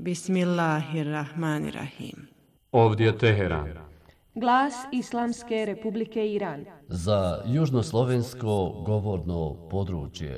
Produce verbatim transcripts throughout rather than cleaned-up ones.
Bismillahirrahmanirrahim. Ovdje Teheran. Glas Islamske Republike Iran. Za južnoslovensko govorno područje.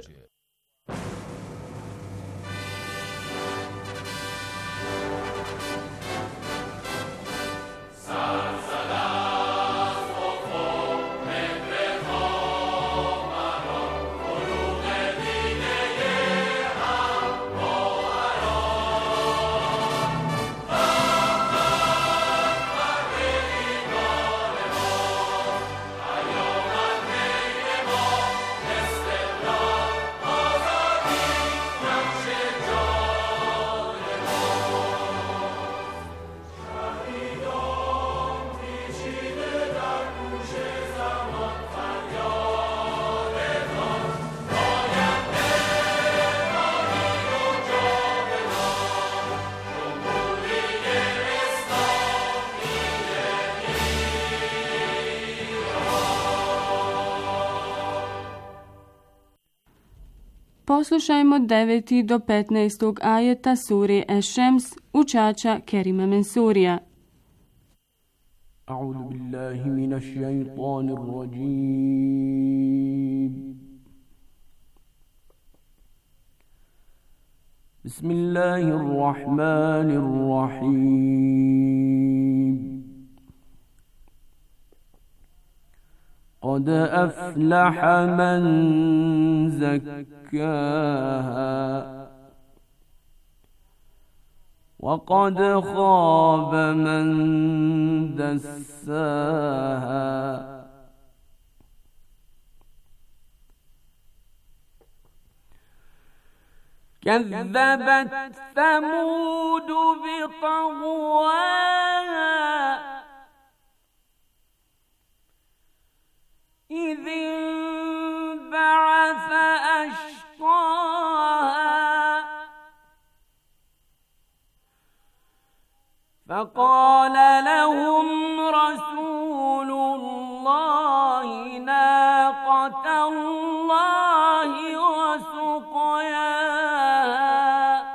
Poslušajmo deveti do petnaestog ajeta sure Eš-Šems učača Kerima Mensurija. A'udhu billahi minash shaitanir rajim. Bismillahirrahmanirrahim. قد أفلح من زكاها وقد خاب من دساها كذبت ثمود بطغواها إذ انبعث أشقاها فقال لهم رسول الله ناقة الله وسقياها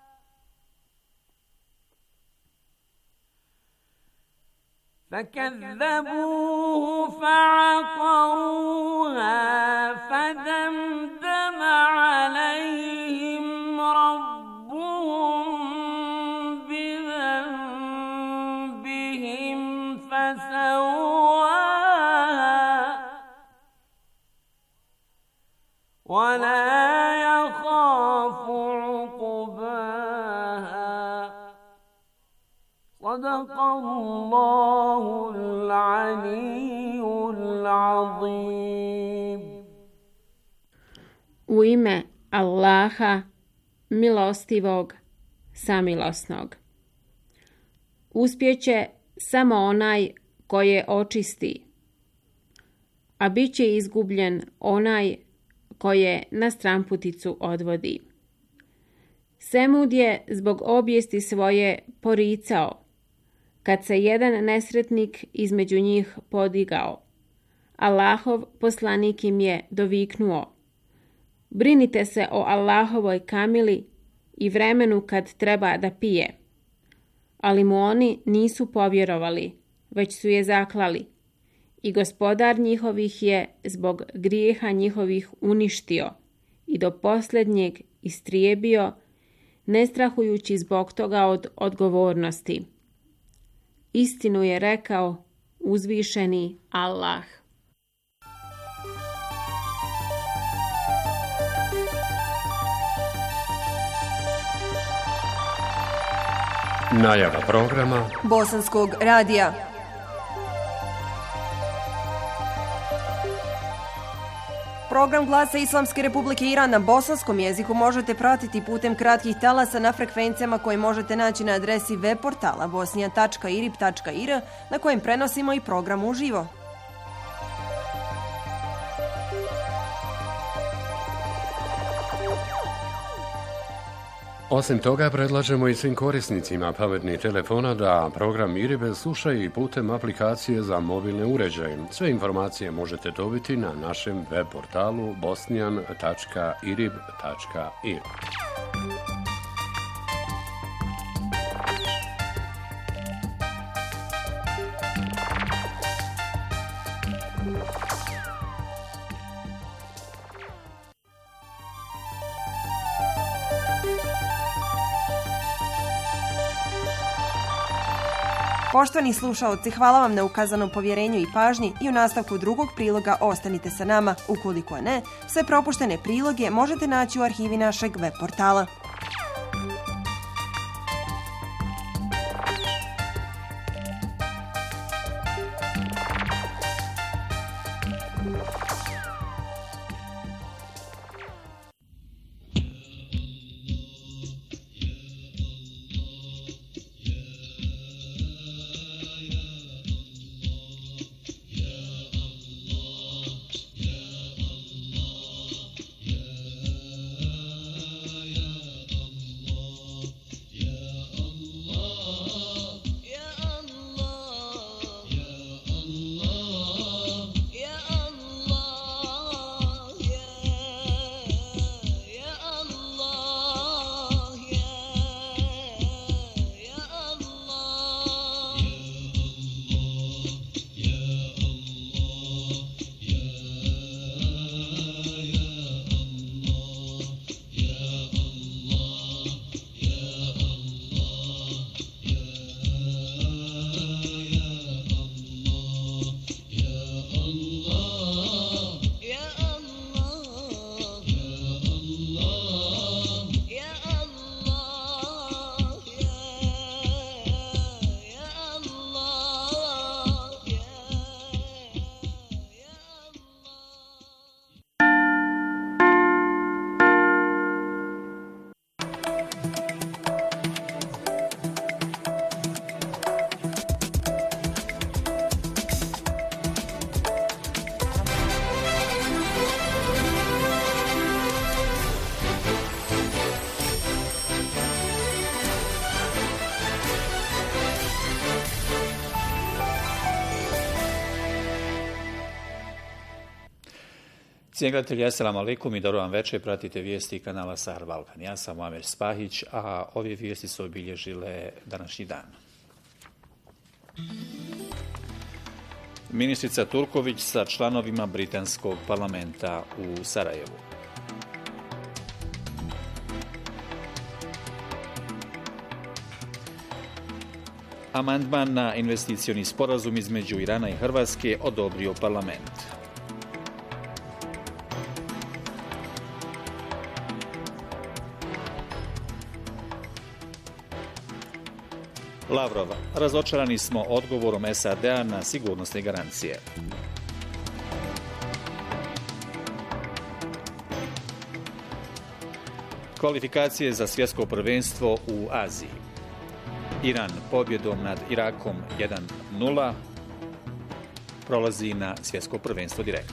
فكذبوه فعقروها فدمدم عليهم ربهم بذنبهم فسواها ولا يخاف عقباها صدق الله العلي العظيم. U ime Allaha, milostivog, samilosnog. Uspjeće samo onaj koje očisti, a bit će izgubljen onaj koje na stramputicu odvodi. Semud je zbog obijesti svoje poricao, kad se jedan nesretnik između njih podigao. Allahov poslanik im je doviknuo: brinite se o Allahovoj kamili i vremenu kad treba da pije. Ali mu oni nisu povjerovali, već su je zaklali. I gospodar njihovih je zbog grijeha njihovih uništio i do posljednjeg istrijebio, ne strahujući zbog toga od odgovornosti. Istinu je rekao uzvišeni Allah. Najava programa Bosanskog radija. Program Glasa Islamske Republike Iran na bosanskom jeziku možete pratiti putem kratkih talasa na frekvencijama koje možete naći na adresi web portala bosnija tačka irib tačka ir na kojem prenosimo i program uživo. Osim toga, predlažemo i svim korisnicima pametnih telefona da program Iribe slušaju i putem aplikacije za mobilne uređaje. Sve informacije možete dobiti na našem web portalu bosnijan tačka irib tačka ir. Poštovani slušaoci, hvala vam na ukazanom povjerenju i pažnji i u nastavku drugog priloga ostanite sa nama. Ukoliko ne, sve propuštene priloge možete naći u arhivi našeg web portala. Cijenjeni gledatelji, assalamu alaikum i dobro vam večer, pratite vijesti kanala Sahar Balkan. Ja sam Muamer Spahić, a ove vijesti su obilježile današnji dan. Ministrica Turković sa članovima britanskog parlamenta u Sarajevu. Amandman na investicioni sporazum između Irana i Hrvatske odobrio parlament. Lavrov, razočarani smo odgovorom S A D-a na sigurnosne garancije. Kvalifikacije za svjetsko prvenstvo u Aziji. Iran pobjedom nad Irakom jedan nula prolazi na svjetsko prvenstvo direktno.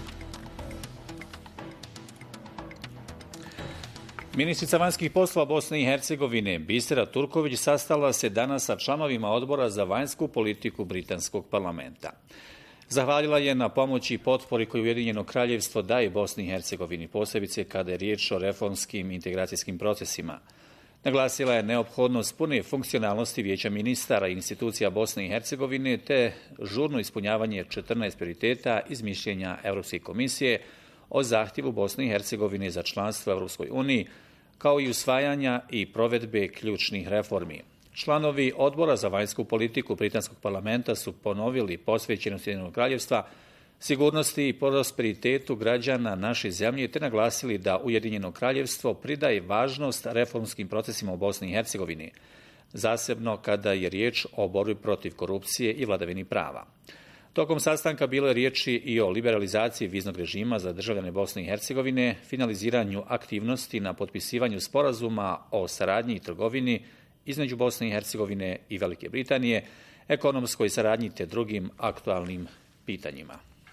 Ministrica vanjskih poslova Bosne i Hercegovine Bisera Turković sastala se danas sa članovima odbora za vanjsku politiku britanskog parlamenta. Zahvalila je na pomoći i potpori koju Ujedinjeno kraljevstvo daje Bosni i Hercegovini, posebice kada je riječ o reformskim integracijskim procesima. Naglasila je neophodnost pune funkcionalnosti Vijeća ministara i institucija Bosne i Hercegovine te žurno ispunjavanje četrnaest prioriteta iz mišljenja Europske komisije o zahtjevu Bosne i Hercegovine za članstvo u Europskoj uniji, kao i usvajanja i provedbe ključnih reformi. Članovi odbora za vanjsku politiku britanskog parlamenta su ponovili posvećenost Ujedinjenog kraljevstva sigurnosti i prosperitetu građana naše zemlje te naglasili da Ujedinjeno kraljevstvo pridaje važnost reformskim procesima u Bosni i Hercegovini, zasebno kada je riječ o borbi protiv korupcije i vladavini prava. Tokom sastanka bilo je riječi i o liberalizaciji viznog režima za državljane Bosne i Hercegovine, finaliziranju aktivnosti na potpisivanju sporazuma o saradnji i trgovini između Bosne i Hercegovine i Velike Britanije, ekonomskoj saradnji te drugim aktualnim pitanjima.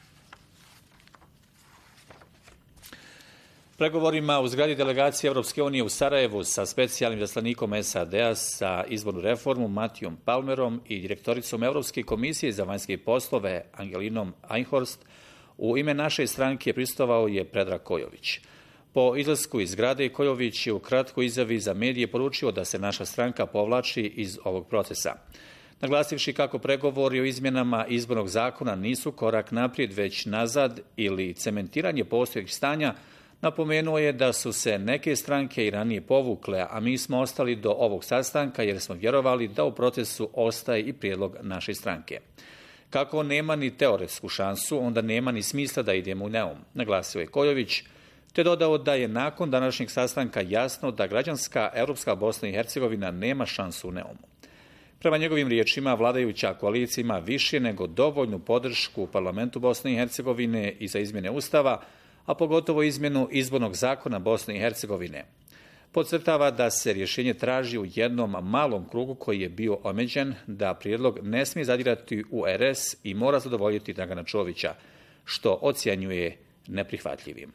Pregovorima u zgradi delegacije Europske unije u Sarajevu sa specijalnim izaslanikom S A D-a za izbornu reformu Matijom Palmerom i direktoricom Europske komisije za vanjske poslove Angelinom Einhorst u ime naše stranke prisustvovao je Predrag Kojović. Po izlasku iz zgrade Kojović je u kratkoj izjavi za medije poručio da se naša stranka povlači iz ovog procesa. Naglasivši kako pregovori o izmjenama izbornog zakona nisu korak naprijed već nazad ili cementiranje postojećeg stanja, Napomenuo je da su se neke stranke i ranije povukle, a mi smo ostali do ovog sastanka jer smo vjerovali da u procesu ostaje i prijedlog naše stranke. Kako nema ni teoretsku šansu, onda nema ni smisla da idemo u Neum, naglasio je Kojović, te dodao da je nakon današnjeg sastanka jasno da građanska Europska Bosna i Hercegovina nema šansu u Neumu. Prema njegovim riječima, vladajuća koalicija ima više nego dovoljnu podršku u parlamentu Bosne i Hercegovine i za izmjene Ustava, a pogotovo izmjenu izbornog zakona Bosne i Hercegovine. Podcrtava da se rješenje traži u jednom malom krugu koji je bio omeđen, da prijedlog ne smije zadirati u er es i mora zadovoljiti Dragana Čovića, što ocjenjuje neprihvatljivim.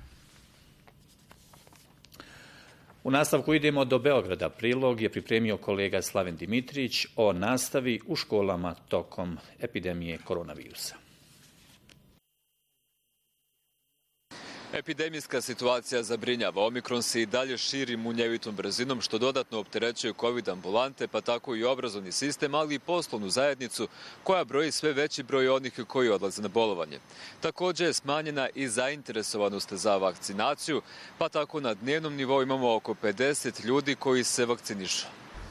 U nastavku idemo do Beograda. Prilog je pripremio kolega Slaven Dimitrić o nastavi u školama tokom epidemije koronavirusa. Epidemijska situacija zabrinjava. Omikron se i dalje širi munjevitom brzinom, što dodatno opterećuje COVID ambulante, pa tako i obrazovni sistem, ali i poslovnu zajednicu koja broji sve veći broj onih koji odlaze na bolovanje. Također je smanjena i zainteresovanost za vakcinaciju, pa tako na dnevnom nivou imamo oko pedeset ljudi koji se vakcinišu.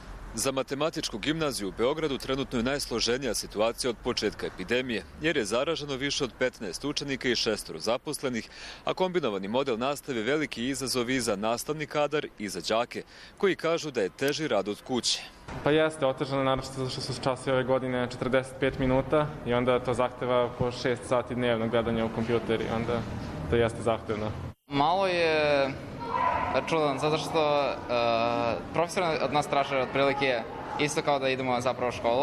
Za matematičku gimnaziju u Beogradu trenutno je najsloženija situacija od početka epidemije, jer je zaraženo više od petnaest učenika i šestoro zaposlenih, a kombinovani model nastave veliki izazov i za nastavni kadar i za đake, koji kažu da je teži rad od kuće. Pa jeste, otežano naročito zato što su časi ove godine četrdeset pet minuta i onda to zahteva po šest sati dnevno gledanja u kompjuter i onda to jeste zahtevno. Malo je čudan, zato što uh, profesor od nas traže otprilike isto kao da idemo zapravo u školu,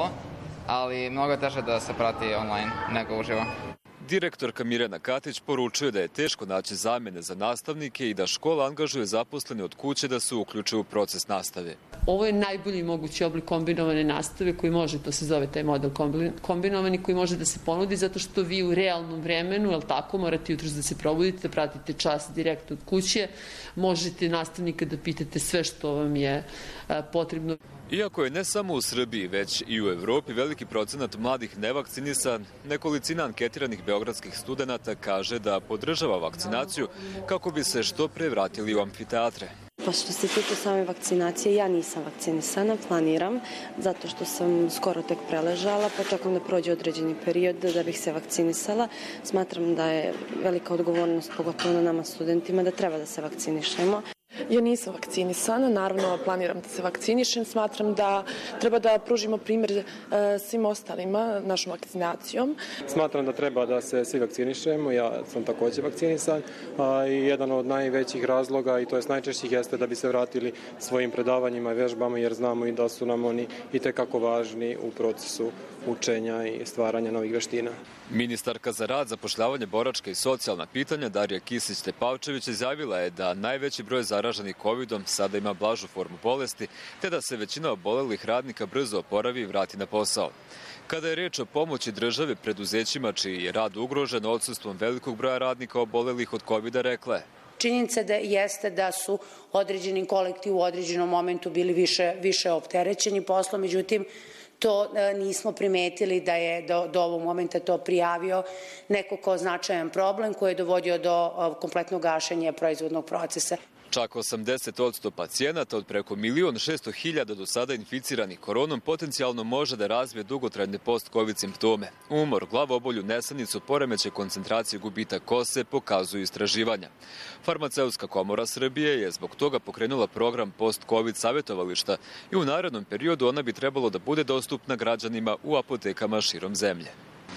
ali mnogo je teže da se prati online nego uživo. Direktorka Mirjana Katić poručuje da je teško naći zamjene za nastavnike i da škola angažuje zaposlene od kuće da se uključe u proces nastave. Ovo je najbolji mogući oblik kombinovane nastave koji može, to se zove taj model kombinovani, koji može da se ponudi zato što vi u realnom vremenu, jel tako, morate jutros da se probudite, da pratite čas direkt od kuće, možete nastavnika da pitate sve što vam je potrebno. Iako je ne samo u Srbiji, već i u Evropi veliki procenat mladih nevakcinisan, nekolicina anketiranih beogradskih studenata kaže da podržava vakcinaciju kako bi se što pre vratili u amfiteatre. Pa što se tiče same vakcinacije, ja nisam vakcinisana, planiram, zato što sam skoro tek preležala, pa čekam da prođe određeni period da bih se vakcinisala. Smatram da je velika odgovornost, pogotovo na nama studentima, da treba da se vakcinišemo. Ja nisam vakcinisana, naravno planiram da se vakcinišem, smatram da treba da pružimo primjer svim ostalima našom vakcinacijom. Smatram da treba da se svi vakcinišemo, ja sam također vakcinisan i jedan od najvećih razloga i to je najčešćih jeste da bi se vratili svojim predavanjima i vježbama jer znamo i da su nam oni itekako važni u procesu učenja i stvaranja novih vještina. Ministarka za rad, zapošljavanje, boračka i socijalna pitanja Darija Kisić-Tepavčević izjavila je da najveći broj zaraženih kovidom sada ima blažu formu bolesti, te da se većina obolelih radnika brzo oporavi i vrati na posao. Kada je reč o pomoći države preduzećima čiji je rad ugrožen odsustvom velikog broja radnika obolelih od kovida, rekla je: Činjenica da jeste da su određeni kolektiv u određenom momentu bili više, više opterećeni poslom, međutim, to nismo primetili da je do, do ovog momenta to prijavio neko ko značajan problem koji je dovodio do kompletnog gašenja proizvodnog procesa. Čak osamdeset posto pacijenata od preko milion šesto hiljada do sada inficiranih koronom potencijalno može da razvije dugotrajne post-covid simptome. Umor, glavobolju, nesanicu, poremećaj koncentracije, gubitak kose pokazuju istraživanja. Farmaceutska komora Srbije je zbog toga pokrenula program post-covid savjetovališta i u narednom periodu ona bi trebalo da bude dostupna građanima u apotekama širom zemlje.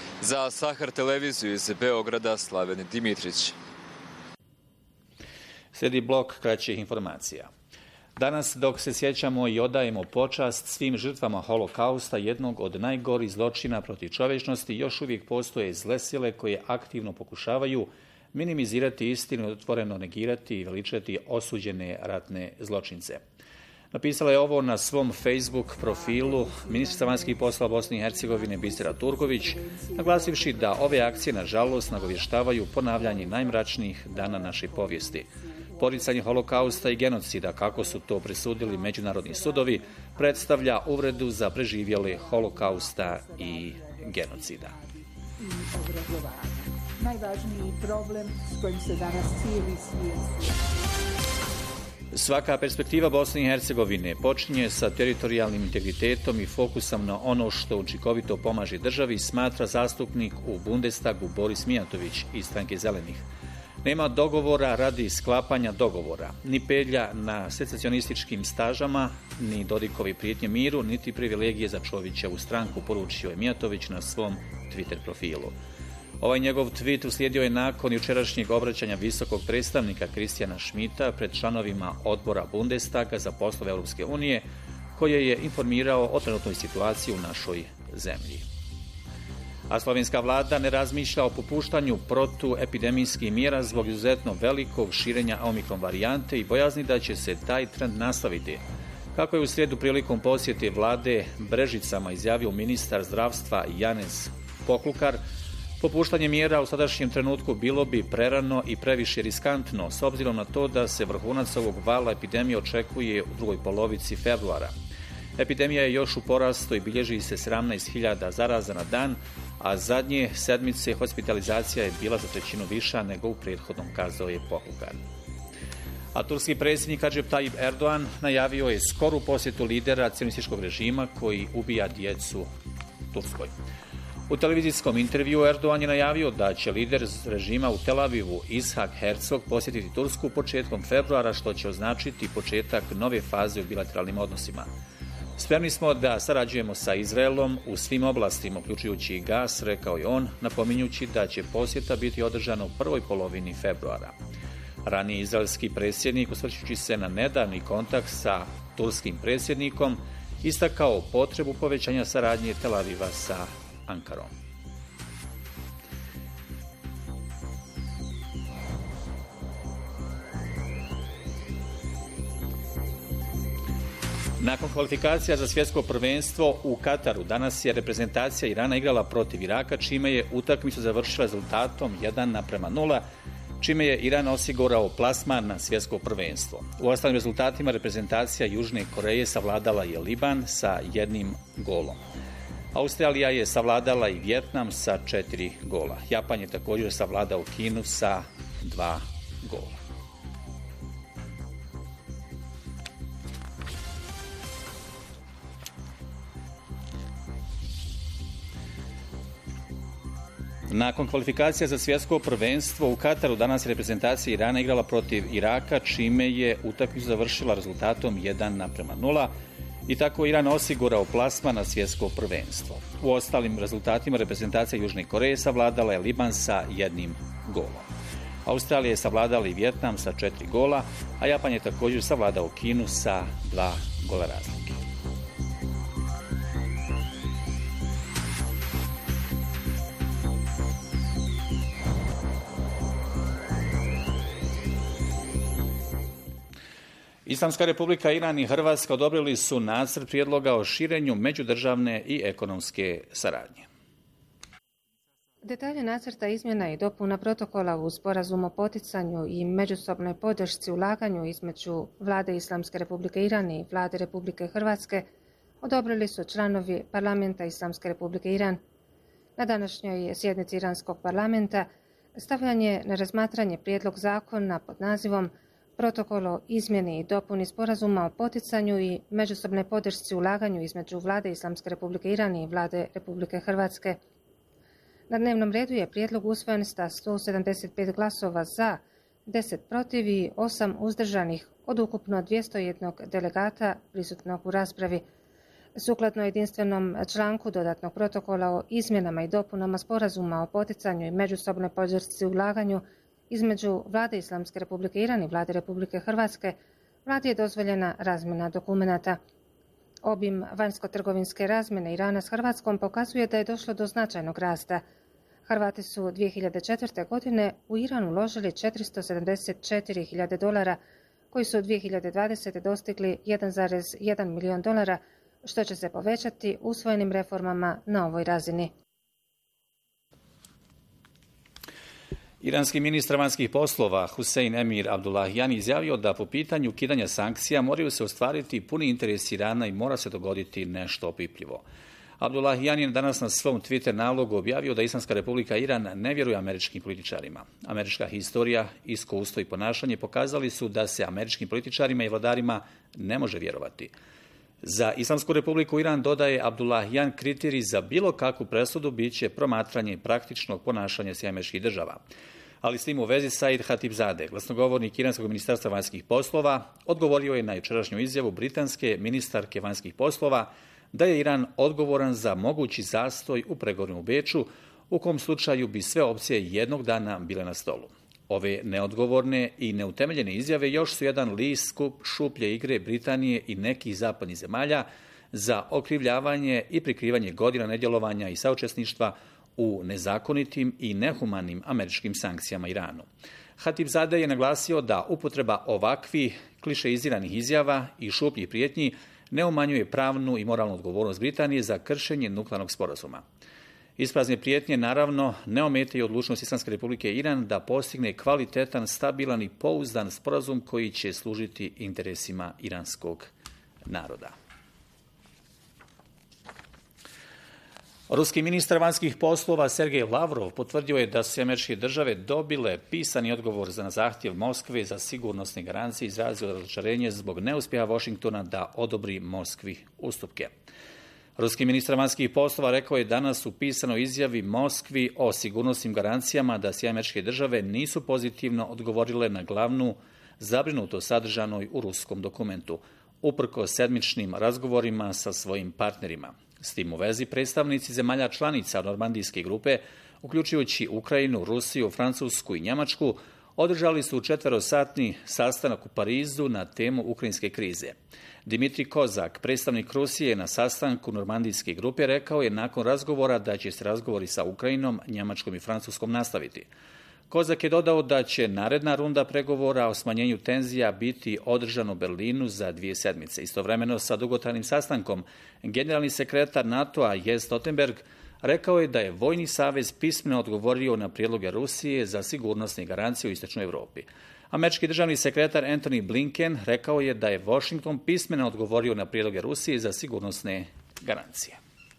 Za Sahar televiziju iz Beograda, Slaven Dimitrić. Slijedi blok kraćih informacija. Danas, dok se sjećamo i odajemo počast svim žrtvama holokausta, jednog od najgorih zločina protiv čovječnosti, još uvijek postoje zle sile koje aktivno pokušavaju minimizirati istinu i otvoreno negirati i veličati osuđene ratne zločince. Napisala je ovo na svom Facebook profilu ministrica vanjskih poslova Bosne i Hercegovine Bisera Turković, naglasivši da ove akcije, nažalost, nagovještavaju ponavljanje najmračnijih dana naše povijesti. Poricanje holokausta i genocida, kako su to presudili međunarodni sudovi, predstavlja uvredu za preživjele holokausta i genocida. najvažniji problem s kojim se danas cijeli svijet suočava. Svaka perspektiva Bosne i Hercegovine počinje sa teritorijalnim integritetom i fokusom na ono što učinkovito pomaže državi, smatra zastupnik u Bundestagu Boris Mijatović iz stranke Zelenih. Nema dogovora radi sklapanja dogovora, ni pelja na secezionističkim stažama, ni Dodikovi prijetnje miru, niti privilegije za Čovićevu stranku, poručio je Mijatović na svom Twitter profilu. Ovaj njegov tweet uslijedio je nakon jučerašnjeg obraćanja visokog predstavnika Kristijana Schmidta pred članovima odbora Bundestaga za poslove Europske unije, koje je informirao o trenutnoj situaciji u našoj zemlji. A slovenska vlada ne razmišlja o popuštanju protuepidemijskih mjera zbog izuzetno velikog širenja omikron varijante i bojazni da će se taj trend nastaviti. Kako je u srijedu prilikom posjete vlade Brežicama izjavio ministar zdravstva Janez Poklukar, popuštanje mjera u sadašnjem trenutku bilo bi prerano i previše riskantno, s obzirom na to da se vrhunac ovog vala epidemije očekuje u drugoj polovici februara. Epidemija je još u porastu i bilježi se sedamnaest hiljada zaraza na dan, a zadnje sedmice hospitalizacija je bila za trećinu viša nego u prethodnom, kazao je Poklukar. A turski predsjednik Recep Tayyip Erdogan najavio je skoru posjetu lidera cionističkog režima koji ubija djecu Turskoj. U televizijskom intervjuu Erdogan je najavio da će lider režima u Tel Avivu Ishak Herzog posjetiti Tursku početkom februara, što će označiti početak nove faze u bilateralnim odnosima. Spremni smo da sarađujemo sa Izraelom u svim oblastima, uključujući i gas, rekao je on, napominjući da će posjeta biti održana u prvoj polovini februara. Raniji izraelski predsjednik, osvrćući se na nedavni kontakt sa turskim predsjednikom, istakao potrebu povećanja saradnje Tel Aviva sa Ankarom. Nakon kvalifikacija za svjetsko prvenstvo u Kataru, danas je reprezentacija Irana igrala protiv Iraka, čime je utakmicu završila rezultatom jedan naprema nula, čime je Iran osigurao plasman na svjetsko prvenstvo. U ostalim rezultatima reprezentacija Južne Koreje savladala je Liban sa jednim golom. Australija je savladala i Vjetnam sa četiri gola. Japan je također savladao Kinu sa dva gola. Nakon kvalifikacija za svjetsko prvenstvo u Kataru, danas reprezentacija Irana igrala protiv Iraka, čime je utakmicu završila rezultatom jedan naprema nula i tako Iran osigurao plasman na svjetsko prvenstvo. U ostalim rezultatima reprezentacija Južne Koreje savladala je Liban sa jednim golom. Australija je savladala i Vjetnam sa četiri gola, a Japan je također savladao Kinu sa dva gola razlike. Islamska republika Iran i Hrvatska odobrili su nacrt prijedloga o širenju međudržavne i ekonomske saradnje. Detalje nacrta izmjena i dopuna protokola u sporazumu o poticanju i međusobnoj podršci ulaganju između Vlade Islamske republike Iran i Vlade Republike Hrvatske odobrili su članovi Parlamenta Islamske republike Iran. Na današnjoj sjednici Iranskog parlamenta stavljan je na razmatranje prijedlog zakona pod nazivom Protokol o izmjeni i dopuni sporazuma o poticanju i međusobnoj podršci ulaganju između Vlade Islamske republike Iran i Vlade Republike Hrvatske. Na dnevnom redu je prijedlog usvojen sa sto sedamdeset pet glasova za, deset protiv i osam uzdržanih od ukupno dvjesto jedan delegata prisutnog u raspravi. Sukladno jedinstvenom članku dodatnog protokola o izmjenama i dopunama sporazuma o poticanju i međusobnoj podršci ulaganju između Vlade Islamske republike Iran i Vlade Republike Hrvatske, Vladi je dozvoljena razmjena dokumenata. Obim vanjsko-trgovinske razmjene Irana s Hrvatskom pokazuje da je došlo do značajnog rasta. Hrvati su dvije hiljade četvrte. godine u Iran uložili četiristo sedamdeset četiri hiljade dolara, koji su u dvije hiljade dvadesete. dostigli jedan zarez jedan milijon dolara, što će se povećati usvojenim reformama na ovoj razini. Iranski ministar vanjskih poslova Husein Emir Abdullahian izjavio da po pitanju ukidanja sankcija moraju se ostvariti puni interes Irana i mora se dogoditi nešto opipljivo. Abdullahian je danas na svom Twitter nalogu objavio da Islamska republika Iran ne vjeruje američkim političarima. Američka historija, iskustvo i ponašanje pokazali su da se američkim političarima i vladarima ne može vjerovati. Za Islamsku republiku Iran, dodaje Abdullahian, kriterij za bilo kakvu presudu biće promatranje praktičnog ponašanja svih američkih država. Ali s tim u vezi Said Khatibzadeh, glasnogovornik Iranskog ministarstva vanjskih poslova, odgovorio je na jučerašnju izjavu britanske ministarke vanjskih poslova da je Iran odgovoran za mogući zastoj u pregovorima u Beču, u kom slučaju bi sve opcije jednog dana bile na stolu. Ove neodgovorne i neutemeljene izjave još su jedan list skup šuplje igre Britanije i nekih zapadnih zemalja za okrivljavanje i prikrivanje godina nedjelovanja i saučesništva u nezakonitim i nehumanim američkim sankcijama Iranu. Khatibzadeh je naglasio da upotreba ovakvih klišeiziranih izjava i šupljih prijetnji ne umanjuje pravnu i moralnu odgovornost Britanije za kršenje nuklearnog sporazuma. Isprazne prijetnje naravno ne ometaju odlučnost Islamske republike Iran da postigne kvalitetan, stabilan i pouzdan sporazum koji će služiti interesima iranskog naroda. Ruski ministar vanjskih poslova Sergej Lavrov potvrdio je da su američke države dobile pisani odgovor za na zahtjev Moskve za sigurnosne garancije i izrazio razočarenje zbog neuspjeha Washingtona da odobri Moskvi ustupke. Ruski ministar vanjskih poslova rekao je danas u pisanoj izjavi Moskvi o sigurnosnim garancijama da sve američke države nisu pozitivno odgovorile na glavnu zabrinutost sadržanoj u ruskom dokumentu, uprkos sedmičnim razgovorima sa svojim partnerima. S tim u vezi predstavnici zemalja članica Normandijske grupe, uključujući Ukrajinu, Rusiju, Francusku i Njemačku, održali su četverosatni sastanak u Parizu na temu ukrajinske krize. Dimitrij Kozak, predstavnik Rusije na sastanku Normandijske grupe, rekao je nakon razgovora da će se razgovori sa Ukrajinom, Njemačkom i Francuskom nastaviti. Kozak je dodao da će naredna runda pregovora o smanjenju tenzija biti održana u Berlinu za dvije sedmice. Istovremeno sa dugotrajnim sastankom, generalni sekretar NATO-a Jens Stoltenberg rekao je da je Vojni savez pismeno odgovorio na prijedloge Rusije za sigurnosne garancije u istočnoj Europi. Američki državni sekretar Antony Blinken rekao je da je Washington pismeno odgovorio na prijedloge Rusije za sigurnosne garancije.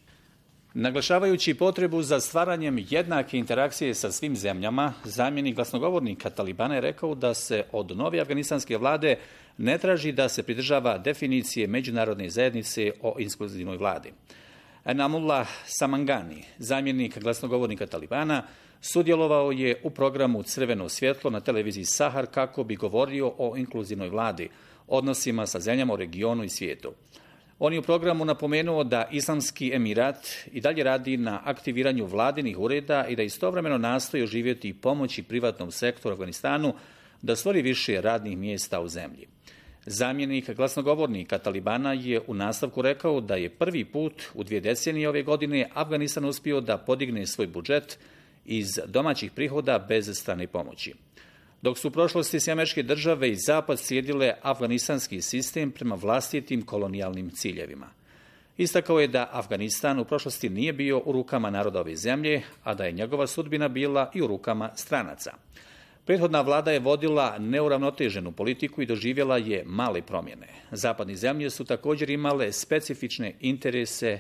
Naglašavajući potrebu za stvaranjem jednake interakcije sa svim zemljama, zamjenik glasnogovornika Talibana je rekao da se od nove afganistanske vlade ne traži da se pridržava definicije međunarodne zajednice o inkluzivnoj vladi. Enamullah Samangani, zamjenik glasnogovornika Talibana, sudjelovao je u programu Crveno svjetlo na televiziji Sahar kako bi govorio o inkluzivnoj vladi, odnosima sa zemljama u regionu i svijetu. On je u programu napomenuo da Islamski Emirat i dalje radi na aktiviranju vladinih ureda i da istovremeno nastoji oživjeti i pomoći privatnom sektoru Afganistanu da stvori više radnih mjesta u zemlji. Zamjenik glasnogovornika Talibana je u nastavku rekao da je prvi put u dvije decenije ove godine Afganistan uspio da podigne svoj budžet iz domaćih prihoda bez strane pomoći. Dok su u prošlosti sve američke države i Zapad slijedile afganistanski sistem prema vlastitim kolonijalnim ciljevima. Istakao je da Afganistan u prošlosti nije bio u rukama naroda ove zemlje, a da je njegova sudbina bila i u rukama stranaca. Prethodna vlada je vodila neuravnoteženu politiku i doživjela je male promjene. Zapadne zemlje su također imale specifične interese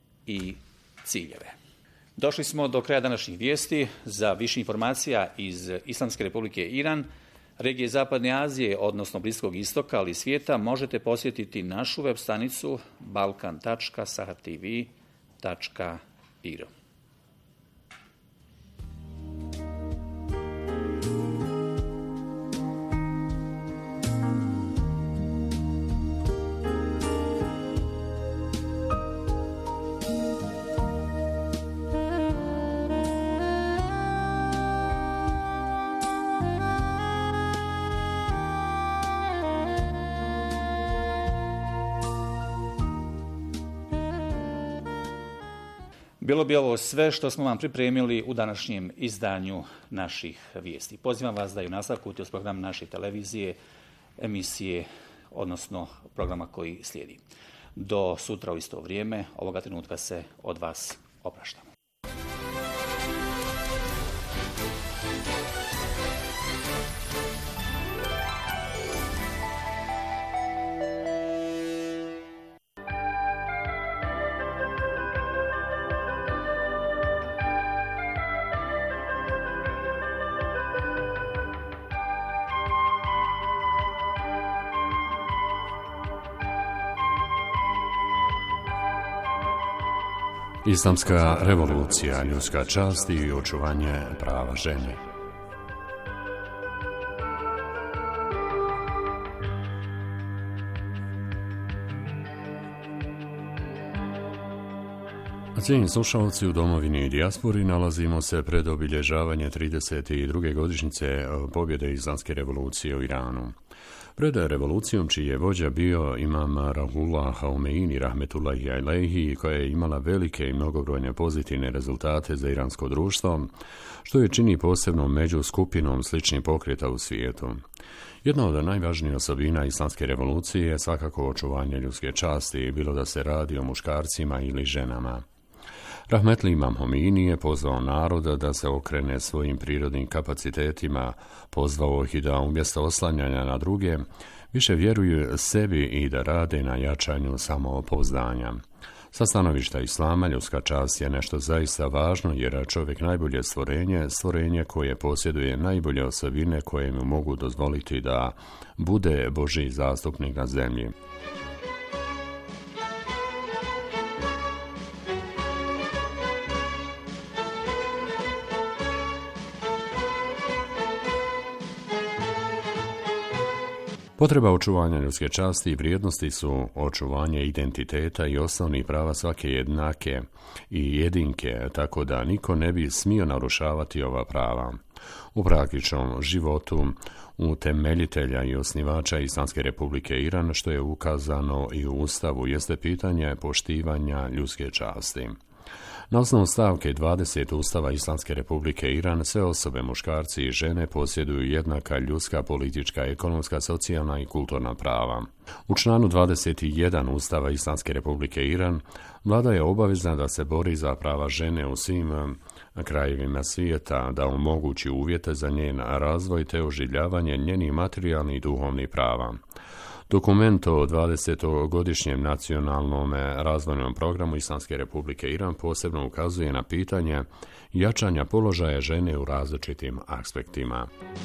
i ciljeve. Došli smo do kraja današnjih vijesti. Za više informacija iz Islamske republike Iran, regije Zapadne Azije, odnosno Bliskog istoka, ali i svijeta, možete posjetiti našu web stranicu balkan tačka sahar t v tačka i r. Bilo bi ovo sve što smo vam pripremili u današnjem izdanju naših vijesti. Pozivam vas da i u nastavku uz program naše televizije, emisije, odnosno programa koji slijedi. Do sutra u isto vrijeme, ovoga trenutka se od vas opraštamo. Islamska revolucija, ljudska čast i očuvanje prava žene. Cijenjeni slušalci, u domovini i dijaspori nalazimo se pred obilježavanje trideset druge godišnjice pobjede Islamske revolucije u Iranu. Pred revolucijom, čiji je vođa bio imam Ruhollah Khomeini rahmetullahi alejhi, koja je imala velike i mnogobrojne pozitivne rezultate za iransko društvo, što je čini posebno među skupinom sličnih pokreta u svijetu. Jedna od najvažnijih osobina Islamske revolucije je svakako očuvanje ljudske časti, bilo da se radi o muškarcima ili ženama. Rahmetli imam Khomeini je pozvao naroda da se okrene svojim prirodnim kapacitetima, pozvao ih i da umjesto oslanjanja na druge, više vjeruju sebi i da rade na jačanju samopouzdanja. Sa stanovišta Islama, ljudska čast je nešto zaista važno, jer čovjek najbolje stvorenje, stvorenje koje posjeduje najbolje osobine koje mu mogu dozvoliti da bude Božji zastupnik na zemlji. Potreba očuvanja ljudske časti i vrijednosti su očuvanje identiteta i osnovnih prava svake jednake i jedinke, tako da niko ne bi smio narušavati ova prava. U praktičnom životu utemeljitelja i osnivača Islamske republike Iran, što je ukazano i u Ustavu, jeste pitanje poštivanja ljudske časti. Na osnovu stavke dvadeset Ustava Islamske republike Iran, sve osobe, muškarci i žene, posjeduju jednaka ljudska, politička, ekonomska, socijalna i kulturna prava. U članu dvadeset jedan Ustava Islamske republike Iran, vlada je obavezna da se bori za prava žene u svim krajevima svijeta, da omogući uvjete za njen razvoj te oživljavanje njenih materijalnih i duhovnih prava. Dokument o dvadesetogodišnjem nacionalnom razvojnom programu Islamske republike Iran posebno ukazuje na pitanje jačanja položaja žene u različitim aspektima.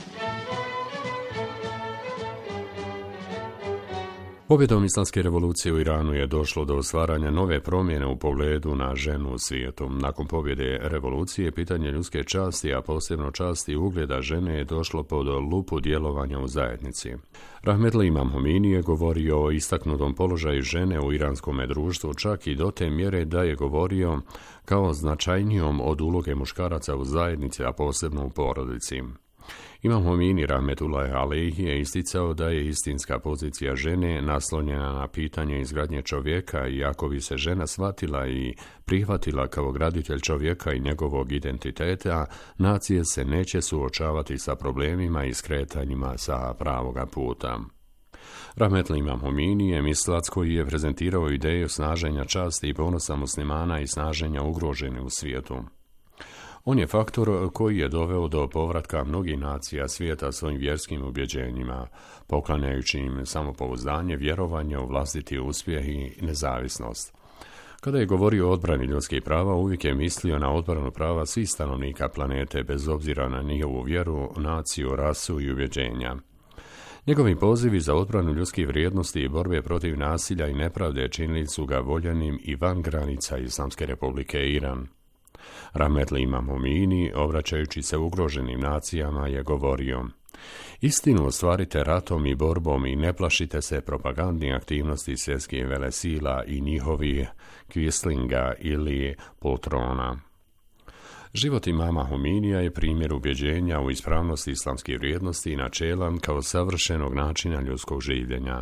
Pobjedom Islamske revolucije u Iranu je došlo do stvaranja nove promjene u pogledu na ženu u svijetu. Nakon pobjede revolucije, pitanje ljudske časti, a posebno časti i ugleda žene, je došlo pod lupu djelovanja u zajednici. Rahmetli imam Khomeini je govorio o istaknutom položaju žene u iranskom društvu, čak i do te mjere da je govorio kao značajnijom od uloge muškaraca u zajednici, a posebno u porodici. Imam Khomeini rahmetullahi alejhi je isticao da je istinska pozicija žene naslonjena na pitanje izgradnje čovjeka, i ako bi se žena shvatila i prihvatila kao graditelj čovjeka i njegovog identiteta, nacije se neće suočavati sa problemima i skretanjima sa pravoga puta. Rahmetli imam Khomeini je mislac koji je prezentirao ideju snaženja časti i ponosa muslimana i snaženja ugroženih u svijetu. On je faktor koji je doveo do povratka mnogih nacija svijeta svojim vjerskim ubjeđenjima, poklanjajući im samopouzdanje, vjerovanje u vlastiti uspjeh i nezavisnost. Kada je govorio o odbrani ljudskih prava, uvijek je mislio na odbranu prava svih stanovnika planete, bez obzira na njihovu vjeru, naciju, rasu i ubjeđenja. Njegovi pozivi za odbranu ljudskih vrijednosti i borbe protiv nasilja i nepravde činili su ga voljenim i van granica Islamske republike Iran. Rahmetli imam Khomeini, obraćajući se ugroženim nacijama, je govorio: istinu ostvarite ratom i borbom i ne plašite se propagandnih aktivnosti svjetskih velesila i njihovih kvislinga ili poltrona. Život imama Khomeinija je primjer ubjeđenja u ispravnosti islamskih vrijednosti i načela kao savršenog načina ljudskog življenja.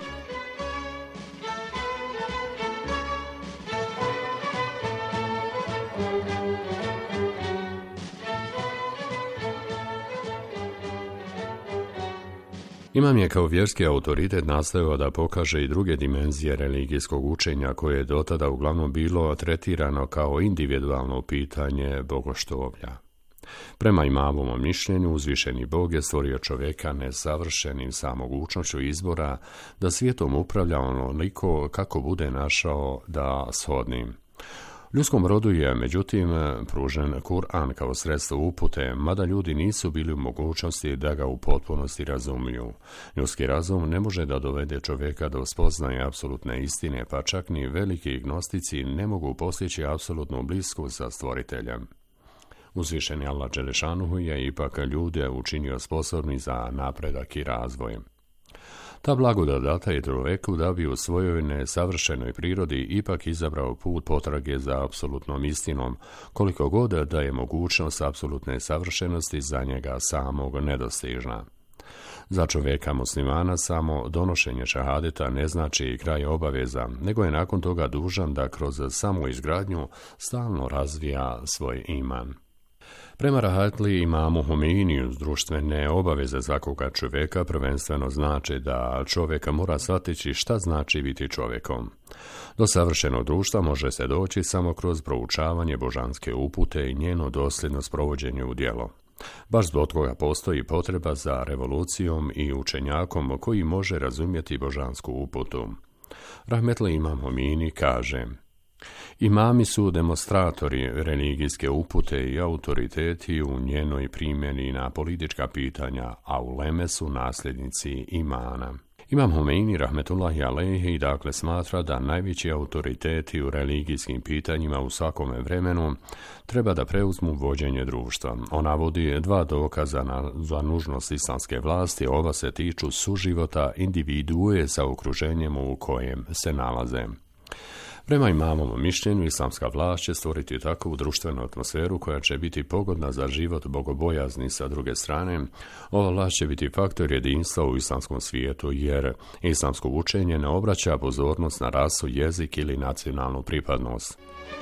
Imam je kao vjerski autoritet nastojao da pokaže i druge dimenzije religijskog učenja, koje je dotada uglavnom bilo tretirano kao individualno pitanje bogoštovlja. Prema imamovom mišljenju, uzvišeni Bog je stvorio čovjeka nesavršenim sa mogućnošću izbora da svijetom upravlja onoliko kako bude našao da shodnim. Ljudskom rodu je, međutim, pružen Kur'an kao sredstvo upute, mada ljudi nisu bili u mogućnosti da ga u potpunosti razumiju. Ljudski razum ne može da dovede čovjeka do spoznaje apsolutne istine, pa čak ni veliki gnostici ne mogu postići apsolutnu blisku sa stvoriteljem. Uzvišeni Allah Đelešanuhu je ipak ljude učinio sposobni za napredak i razvoj. Ta blagodat data je čovjeku da bi u svojoj nesavršenoj prirodi ipak izabrao put potrage za apsolutnom istinom, koliko god da je mogućnost apsolutne savršenosti za njega samog nedostižna. Za čovjeka muslimana samo donošenje šahadeta ne znači kraj obaveza, nego je nakon toga dužan da kroz samu izgradnju stalno razvija svoj iman. Prema Rahatli imamu Homeiniju društvene obaveze svakoga čovjeka prvenstveno znači da čovjeka mora shvatiti šta znači biti čovjekom. Do savršenog društva može se doći samo kroz proučavanje božanske upute i njeno dosljedno sprovođenje u djelo. Baš zbog toga postoji potreba za revolucijom i učenjakom koji može razumjeti božansku uputu. Rahmetli imam Homeini kaže: imami su demonstratori religijske upute i autoriteti u njenoj primjeni na politička pitanja, a uleme su nasljednici imana. Imam Homeini rahmetullahi alejhi dakle smatra da najveći autoriteti u religijskim pitanjima u svakome vremenu treba da preuzmu vođenje društva. On navodi dva dokaza na, za nužnost islamske vlasti, ova se tiču suživota individue sa okruženjem u kojem se nalaze. Prema imamovom mišljenju, islamska vlast će stvoriti takvu društvenu atmosferu koja će biti pogodna za život bogobojazni. Sa druge strane, ova vlast će biti faktor jedinstva u islamskom svijetu, jer islamsko učenje ne obraća pozornost na rasu, jezik ili nacionalnu pripadnost.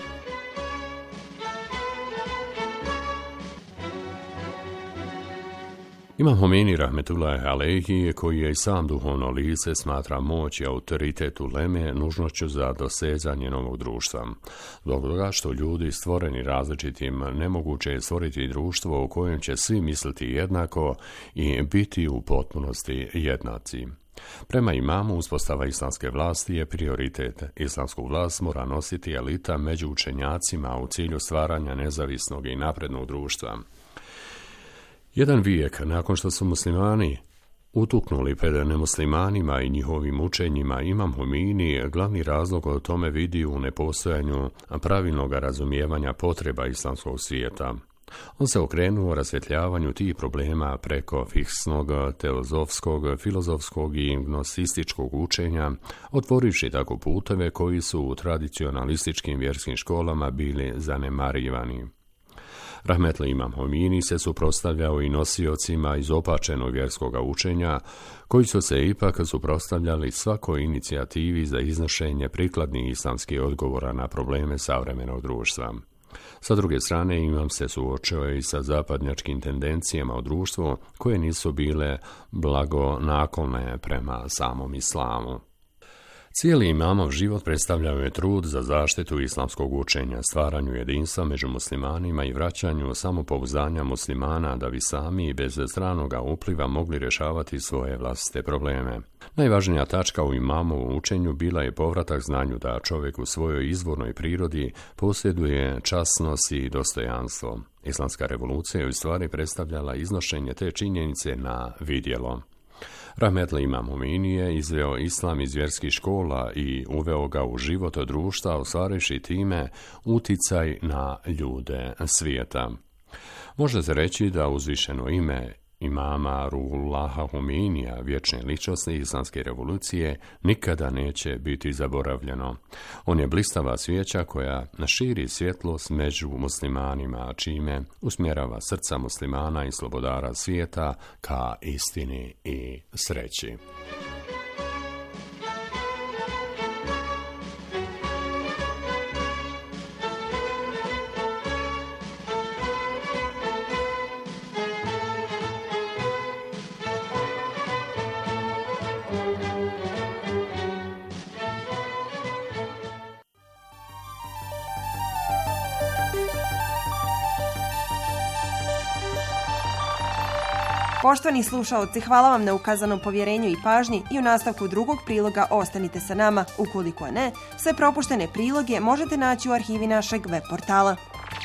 Imam Homeini rahmetullahi alejhi, koji je i sam duhovno lice, smatra moć i autoritet uleme nužnošću za dosezanje novog društva. Zbog toga što ljudi stvoreni različitim, nemoguće je stvoriti društvo u kojem će svi misliti jednako i biti u potpunosti jednaci. Prema imamu, uspostava islamske vlasti je prioritet. Islamsku vlast mora nositi elita među učenjacima u cilju stvaranja nezavisnog i naprednog društva. Jedan vijek nakon što su muslimani utuknuli pred nemuslimanima i njihovim učenjima, imam Homeini glavni razlog o tome vidi u nepostojanju pravilnog razumijevanja potreba islamskog svijeta. On se okrenuo rasvjetljavanju tih problema preko fiksnog, teozofskog, filozofskog i gnostističkog učenja, otvorivši tako puteve koji su u tradicionalističkim vjerskim školama bili zanemarivani. Rahmetli imam Homeini se suprotstavljao i nosiocima izopačenog vjerskoga učenja, koji su se ipak suprotstavljali svakoj inicijativi za iznošenje prikladnih islamskih odgovora na probleme savremenog društva. Sa druge strane, imam se suočio i sa zapadnjačkim tendencijama u društvu koje nisu bile blagonaklone prema samom islamu. Cijeli imamov život predstavljao je trud za zaštitu islamskog učenja, stvaranju jedinstva među muslimanima i vraćanju samopouzdanja muslimana da bi sami i bez stranoga upliva mogli rješavati svoje vlastite probleme. Najvažnija tačka u imamovom učenju bila je povratak znanju da čovjek u svojoj izvornoj prirodi posjeduje časnost i dostojanstvo. Islamska revolucija je u stvari predstavljala iznošenje te činjenice na vidjelo. Rahmetli imam Homeini je izveo islam iz vjerskih škola i uveo ga u život društva, ostvarivši time uticaj na ljude svijeta. Može se reći da uzvišeno ime imama Ruhullaha Homeinija, vječne ličnosti islamske revolucije, nikada neće biti zaboravljeno. On je blistava svijeća koja širi svjetlost među muslimanima, čime usmjerava srca muslimana i slobodara svijeta ka istini i sreći. Poštovani slušaoci, hvala vam na ukazanom povjerenju i pažnji i u nastavku drugog priloga ostanite sa nama. Ukoliko ne, sve propuštene priloge možete naći u arhivi našeg web portala.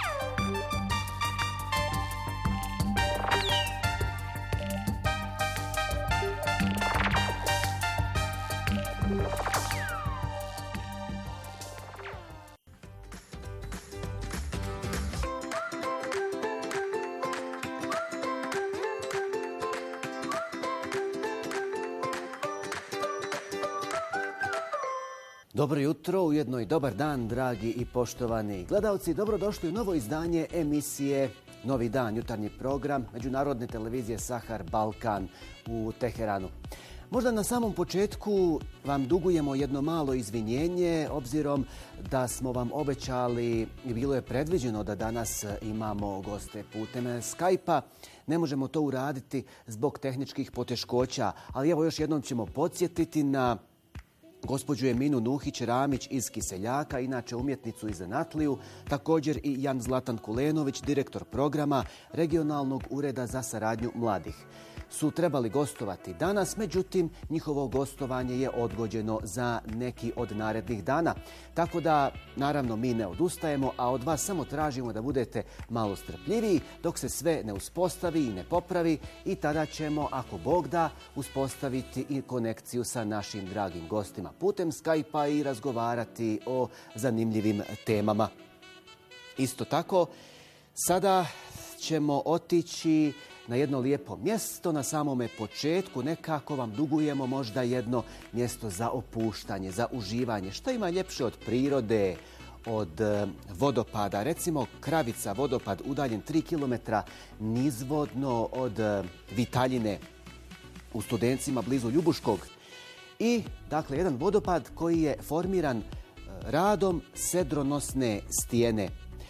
Dobro jutro, ujedno i dobar dan, dragi i poštovani gledalci. Dobrodošli u novo izdanje emisije Novi dan, jutarnji program Međunarodne televizije Sahar Balkan u Teheranu. Možda na samom početku vam dugujemo jedno malo izvinjenje, obzirom da smo vam obećali i bilo je predviđeno da danas imamo goste putem Skype-a. Ne možemo to uraditi zbog tehničkih poteškoća, ali evo još jednom ćemo podsjetiti na gospođu Eminu Nuhić-Ramić iz Kiseljaka, inače umjetnicu iz Zanatliju, također i Jan Zlatan Kulenović, direktor programa Regionalnog ureda za saradnju mladih. Su trebali gostovati danas, međutim njihovo gostovanje je odgođeno za neki od narednih dana. Tako da, naravno, mi ne odustajemo, a od vas samo tražimo da budete malo strpljiviji dok se sve ne uspostavi i ne popravi i tada ćemo, ako Bog da, uspostaviti i konekciju sa našim dragim gostima putem Skype-a i razgovarati o zanimljivim temama. Isto tako, sada ćemo otići na jedno lijepo mjesto na samome početku. Nekako vam dugujemo možda jedno mjesto za opuštanje, za uživanje. Što ima ljepše od prirode, od vodopada? Recimo Kravica, vodopad udaljen tri kilometra nizvodno od Vitaljine u Studencima blizu Ljubuškog. I, dakle, jedan vodopad koji je formiran radom sedronosne stijene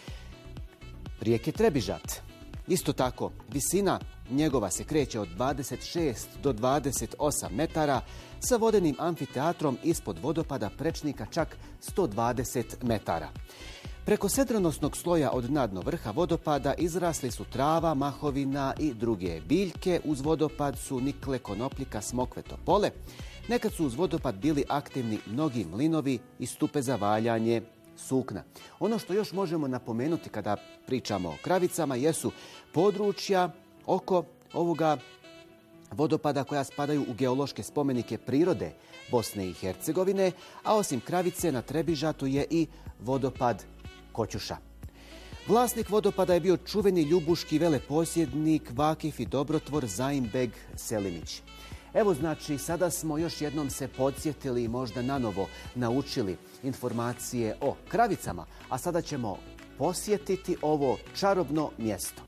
rijeke Trebižat. Isto tako, visina njegova se kreće od dvadeset šest do dvadeset osam metara, sa vodenim amfiteatrom ispod vodopada prečnika čak sto dvadeset metara. Preko sedronosnog sloja od dna do vrha vodopada izrasli su trava, mahovina i druge biljke. Uz vodopad su nikle, konopljika, smokve, topole. Nekad su uz vodopad bili aktivni mnogi mlinovi i stupe za valjanje sukna. Ono što još možemo napomenuti kada pričamo o Kravicama jesu područja oko ovoga vodopada koja spadaju u geološke spomenike prirode Bosne i Hercegovine, a osim Kravice na Trebižatu je i vodopad Koćuša. Vlasnik vodopada je bio čuveni ljubuški veleposjednik, vakif i dobrotvor Zaimbeg Selimić. Evo, znači, sada smo još jednom se podsjetili i možda nanovo naučili informacije o Kravicama, a sada ćemo posjetiti ovo čarobno mjesto.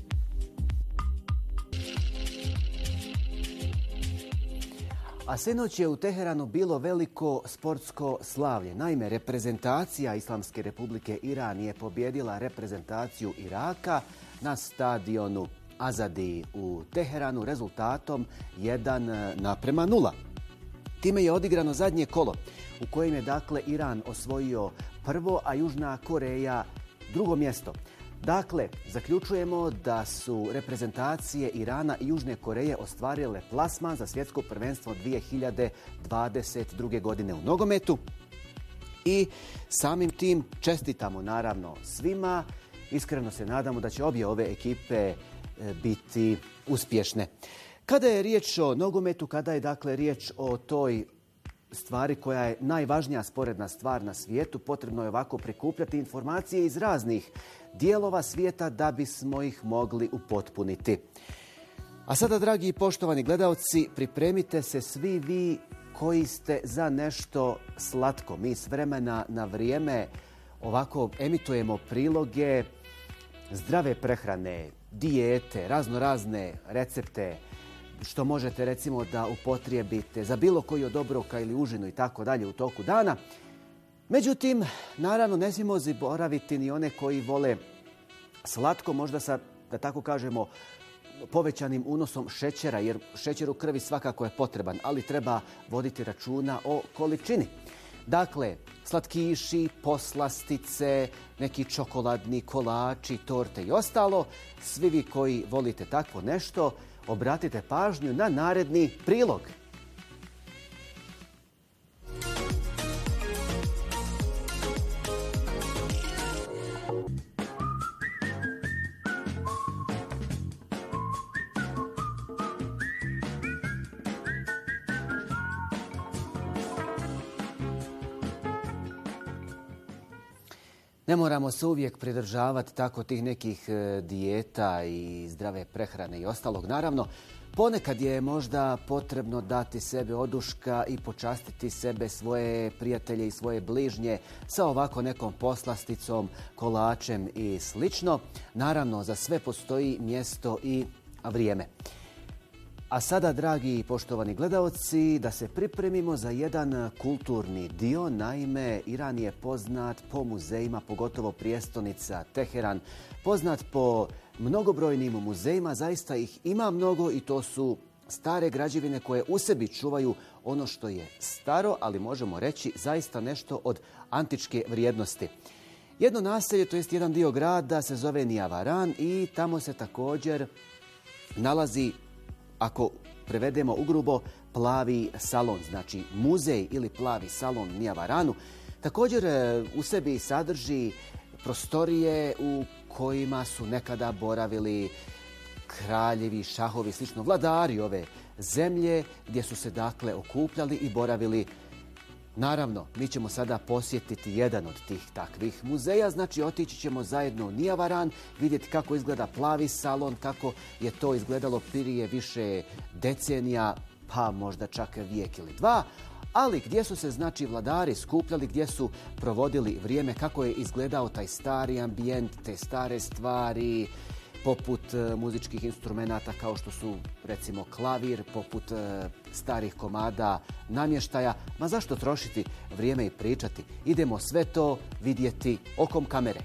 A sinoć je u Teheranu bilo veliko sportsko slavlje. Naime, reprezentacija Islamske Republike Iran je pobjedila reprezentaciju Iraka na stadionu Azadi u Teheranu rezultatom jedan naprema nula. Time je odigrano zadnje kolo u kojem je, dakle, Iran osvojio prvo, a Južna Koreja drugo mjesto. Dakle, zaključujemo da su reprezentacije Irana i Južne Koreje ostvarile plasman za svjetsko prvenstvo dvije hiljade dvadeset druge. godine u nogometu. I samim tim čestitamo naravno svima. Iskreno se nadamo da će obje ove ekipe biti uspješne. Kada je riječ o nogometu, kada je, dakle, riječ o toj stvari koja je najvažnija sporedna stvar na svijetu, potrebno je ovako prikupljati informacije iz raznih dijelova svijeta da bismo ih mogli upotpuniti. A sada, dragi i poštovani gledalci, pripremite se svi vi koji ste za nešto slatko. Mi s vremena na vrijeme ovako emitujemo priloge zdrave prehrane, dijete, razno razne recepte, što možete, recimo, da upotrijebite za bilo koji od obroka ili užinu i tako dalje u toku dana. Međutim, naravno, ne smijemo zaboraviti ni one koji vole slatko, možda sa, da tako kažemo, povećanim unosom šećera, jer šećer u krvi svakako je potreban, ali treba voditi računa o količini. Dakle, slatkiši, poslastice, neki čokoladni kolači, torte i ostalo. Svi vi koji volite takvo nešto, obratite pažnju na naredni prilog. Ne moramo se uvijek pridržavati tako tih nekih dijeta i zdrave prehrane i ostalog. Naravno, ponekad je možda potrebno dati sebe oduška i počastiti sebe, svoje prijatelje i svoje bližnje sa ovako nekom poslasticom, kolačem i slično. Naravno, za sve postoji mjesto i vrijeme. A sada, dragi i poštovani gledaoci, da se pripremimo za jedan kulturni dio. Naime, Iran je poznat po muzejima, pogotovo prijestolnica Teheran, poznat po mnogobrojnim muzejima, zaista ih ima mnogo i to su stare građevine koje u sebi čuvaju ono što je staro, ali možemo reći zaista nešto od antičke vrijednosti. Jedno naselje, to jest jedan dio grada, se zove Nijavaran i tamo se također nalazi, ako prevedemo ugrubo, plavi salon, znači muzej ili plavi salon Nijavaranu. Također u sebi sadrži prostorije u kojima su nekada boravili kraljevi, šahovi, slično vladari ove zemlje, gdje su se dakle okupljali i boravili. Naravno, mi ćemo sada posjetiti jedan od tih takvih muzeja, znači otići ćemo zajedno u Nijavaran, vidjeti kako izgleda plavi salon, kako je to izgledalo prije više decenija, pa možda čak vijek ili dva, ali gdje su se znači vladari skupljali, gdje su provodili vrijeme, kako je izgledao taj stari ambijent, te stare stvari, poput muzičkih instrumenata kao što su recimo klavir, poput starih komada namještaja. Ma zašto trošiti vrijeme i pričati? Idemo sve to vidjeti okom kamere.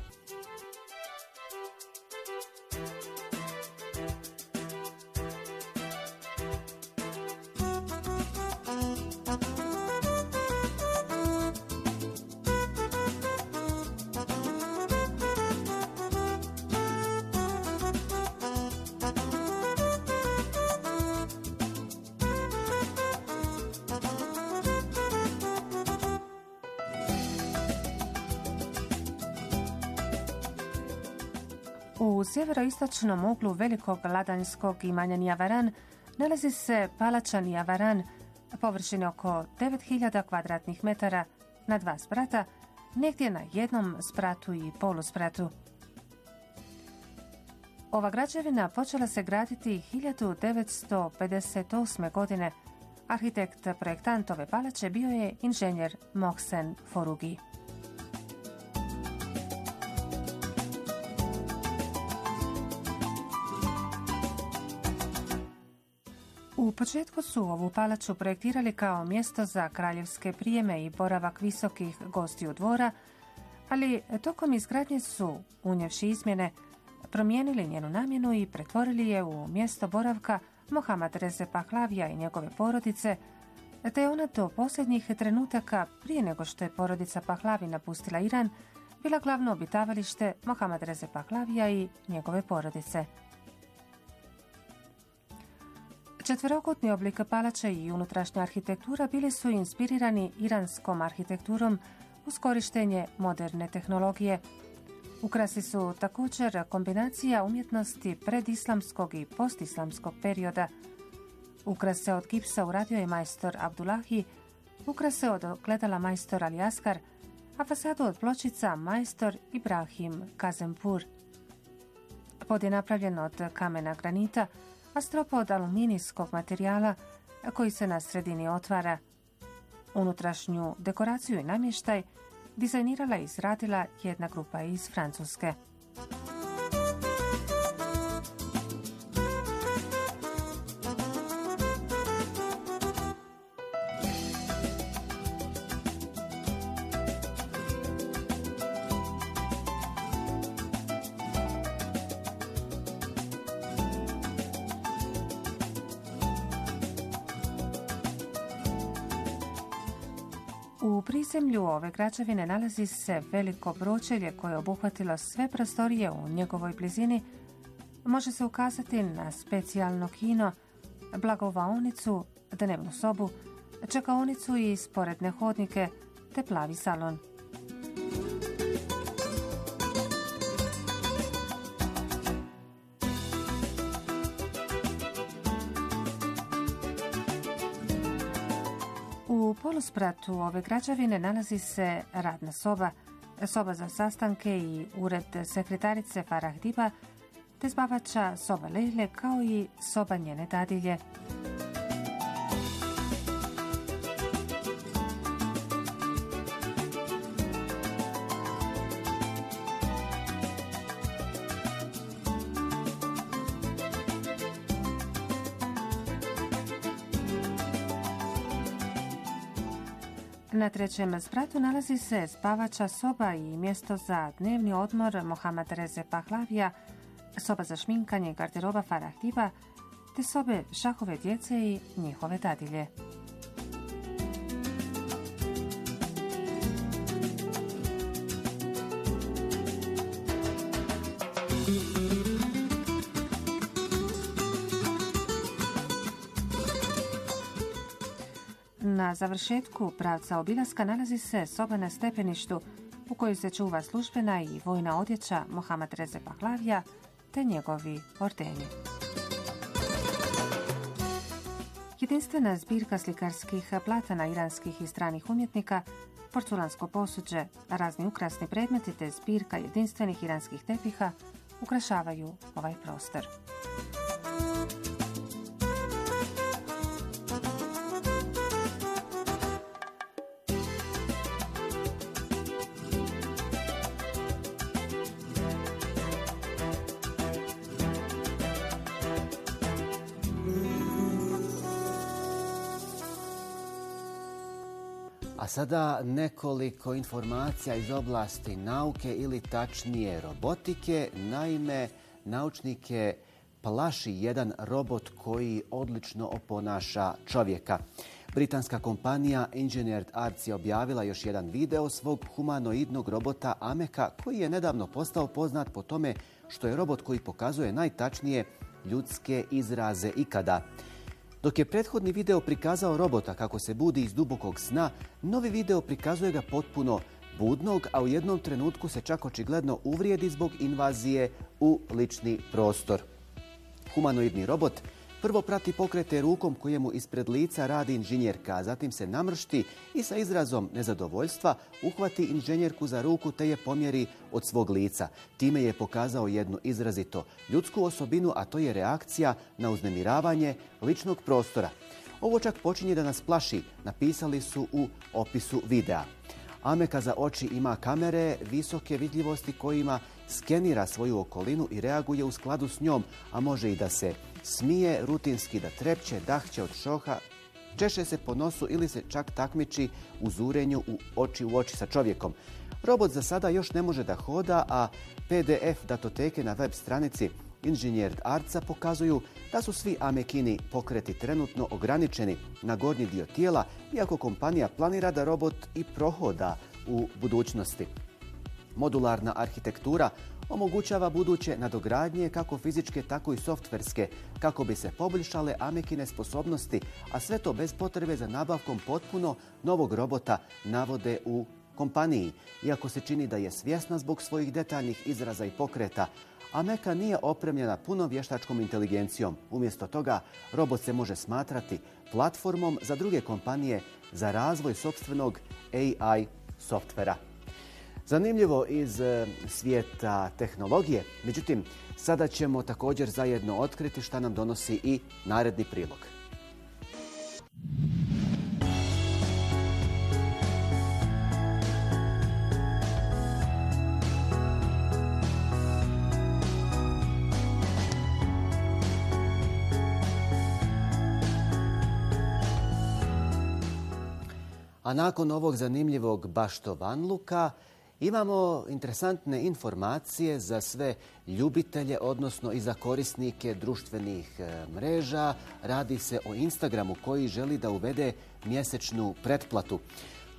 U sjeveroistočnom uglu velikog ladanjskog imanja Nijavaran nalazi se palača Nijavaran površine oko devet hiljada kvadratnih metara na dva sprata, negdje na jednom spratu i poluspratu. Ova građevina počela se graditi hiljadu devetsto pedeset osme. godine. Arhitekt projektant ove palače bio je inženjer Mohsen Forugi. U početku su ovu palaču projektirali kao mjesto za kraljevske prijeme i boravak visokih gostiju dvora, ali tokom izgradnje su, unijevši izmjene, promijenili njenu namjenu i pretvorili je u mjesto boravka Mohammad Reze Pahlavija i njegove porodice, te je ona do posljednjih trenutaka, prije nego što je porodica Pahlavi napustila Iran, bila glavno obitavalište Mohammad Reze Pahlavija i njegove porodice. Četverokutni oblik palače i unutrašnja arhitektura bili su inspirirani iranskom arhitekturom uz korištenje moderne tehnologije. Ukrasi su također kombinacija umjetnosti predislamskog i postislamskog perioda. Ukrase od gipsa uradio je majstor Abdullahi, ukrase od ogledala majstor Ali Askar, a fasadu od pločica majstor Ibrahim Kazempur. Pod je napravljen od kamena granita, a strop od aluminijskog materijala koji se na sredini otvara. Unutrašnju dekoraciju i namještaj dizajnirala i izradila jedna grupa iz Francuske. U prizemlju ove građevine nalazi se veliko pročelje koje je obuhvatilo sve prostorije u njegovoj blizini, može se ukazati na specijalno kino, blagovaonicu, dnevnu sobu, čekaonicu i sporedne hodnike te plavi salon. U poluspratu ove građevine nalazi se radna soba, soba za sastanke i ured sekretarice Farah Diba, te spavača soba Lehle kao i soba njene dadilje. Na trećem spratu nalazi se spavača soba i mjesto za dnevni odmor Mohammad Reze Pahlavija, soba za šminkanje i garderoba Farah Diba, te sobe šahove djece i njihove dadilje. Na završetku pravca obilaska nalazi se soba na stepeništu u kojoj se čuva službena i vojna odjeća Mohammad Reze Pahlavija te njegovi ordeni. Jedinstvena zbirka slikarskih platana iranskih i stranih umjetnika, porculansko posuđe, razni ukrasni predmeti te zbirka jedinstvenih iranskih tepiha ukrašavaju ovaj prostor. A sada nekoliko informacija iz oblasti nauke ili tačnije robotike. Naime, naučnike plaši jedan robot koji odlično oponaša čovjeka. Britanska kompanija Engineered Arts je objavila još jedan video svog humanoidnog robota Ameka koji je nedavno postao poznat po tome što je robot koji pokazuje najtačnije ljudske izraze ikada. Dok je prethodni video prikazao robota kako se budi iz dubokog sna, novi video prikazuje ga potpuno budnog, a u jednom trenutku se čak očigledno uvrijedi zbog invazije u lični prostor. Humanoidni robot prvo prati pokrete rukom kojemu ispred lica radi inženjerka, a zatim se namršti i sa izrazom nezadovoljstva uhvati inženjerku za ruku te je pomjeri od svog lica. Time je pokazao jednu izrazito ljudsku osobinu, a to je reakcija na uznemiravanje ličnog prostora. Ovo čak počinje da nas plaši, napisali su u opisu videa. Ameka za oči ima kamere visoke vidljivosti kojima skenira svoju okolinu i reaguje u skladu s njom, a može i da se smije, rutinski da trepće, dahće od šoha, češe se po nosu ili se čak takmiči u zurenju u oči u oči sa čovjekom. Robot za sada još ne može da hoda, a P D F datoteke na web stranici Engineered Artsa pokazuju da su svi Amekini pokreti trenutno ograničeni na gornji dio tijela, iako kompanija planira da robot i prohoda u budućnosti. Modularna arhitektura omogućava buduće nadogradnje kako fizičke, tako i softverske, kako bi se poboljšale Amekine sposobnosti, a sve to bez potrebe za nabavkom potpuno novog robota, navode u kompaniji. Iako se čini da je svjesna zbog svojih detaljnih izraza i pokreta, Ameka nije opremljena punom vještačkom inteligencijom. Umjesto toga, robot se može smatrati platformom za druge kompanije za razvoj sopstvenog A I softvera. Zanimljivo iz svijeta tehnologije, međutim, sada ćemo također zajedno otkriti šta nam donosi i naredni prilog. A nakon ovog zanimljivog baštovanluka imamo interesantne informacije za sve ljubitelje, odnosno i za korisnike društvenih mreža. Radi se o Instagramu koji želi da uvede mjesečnu pretplatu.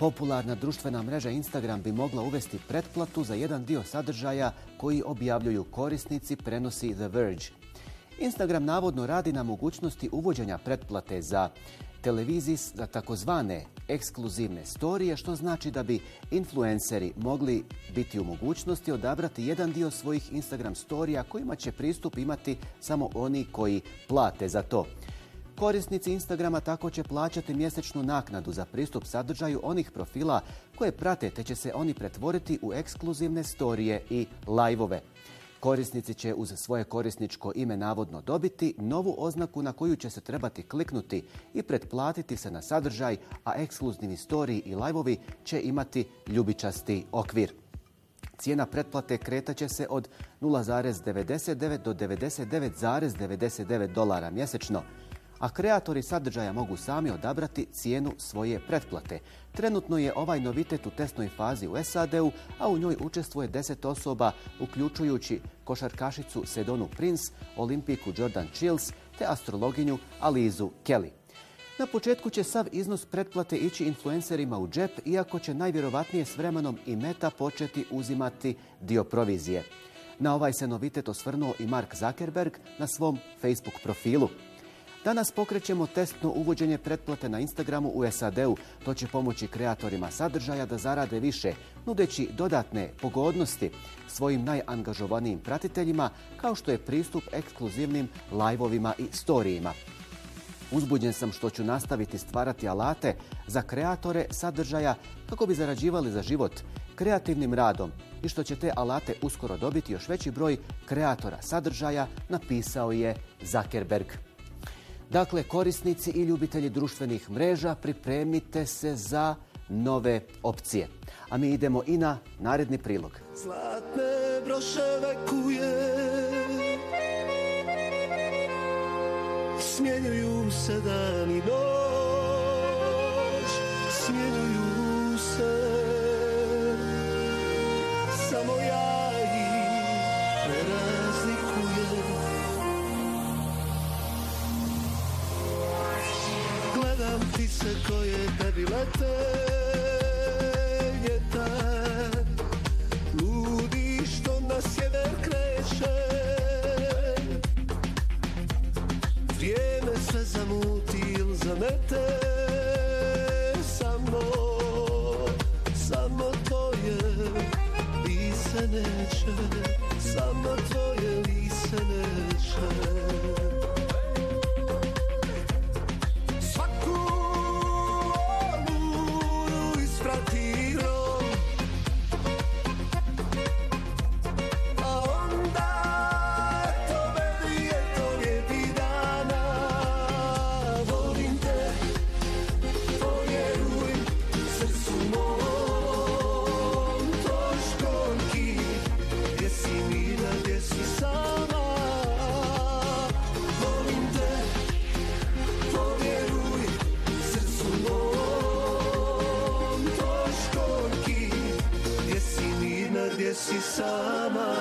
Popularna društvena mreža Instagram bi mogla uvesti pretplatu za jedan dio sadržaja koji objavljuju korisnici, prenosi The Verge. Instagram navodno radi na mogućnosti uvođenja pretplate za televiziji za takozvane ekskluzivne storije, što znači da bi influenceri mogli biti u mogućnosti odabrati jedan dio svojih Instagram storija kojima će pristup imati samo oni koji plate za to. Korisnici Instagrama tako će plaćati mjesečnu naknadu za pristup sadržaju onih profila koje prate, te će se oni pretvoriti u ekskluzivne storije i lajvove. Korisnici će uz svoje korisničko ime navodno dobiti novu oznaku na koju će se trebati kliknuti i pretplatiti se na sadržaj, a ekskluzivni storiji i lajvovi će imati ljubičasti okvir. Cijena pretplate kretaće se od nula zarez devedeset devet do devedeset devet zarez devedeset devet dolara mjesečno, a kreatori sadržaja mogu sami odabrati cijenu svoje pretplate. Trenutno je ovaj novitet u testnoj fazi u S A D-u, a u njoj učestvuje deset osoba, uključujući košarkašicu Sedonu Prince, olimpijku Jordan Chills te astrologinju Alizu Kelly. Na početku će sav iznos pretplate ići influencerima u džep, iako će najvjerovatnije s vremenom i Meta početi uzimati dio provizije. Na ovaj se novitet osvrnuo i Mark Zuckerberg na svom Facebook profilu. Danas pokrećemo testno uvođenje pretplate na Instagramu u S A D-u. To će pomoći kreatorima sadržaja da zarade više, nudeći dodatne pogodnosti svojim najangažovanijim pratiteljima, kao što je pristup ekskluzivnim lajvovima i storijima. Uzbuđen sam što ću nastaviti stvarati alate za kreatore sadržaja kako bi zarađivali za život kreativnim radom i što će te alate uskoro dobiti još veći broj kreatora sadržaja, napisao je Zuckerberg. Dakle, korisnici i ljubitelji društvenih mreža, pripremite se za nove opcije. A mi idemo i na naredni prilog. Zlatne broševe kuje, smjenjuju se dan i noć, smjenjuju se, samo ja ih ne razlikujem. Gledam ptice koje tebi lete, ljeta, ludi što na sjever kreće. Vrijeme sve zamuti ili zamete, samo, samo tvoje lice neće, samo tvoje lice neće. Si sama.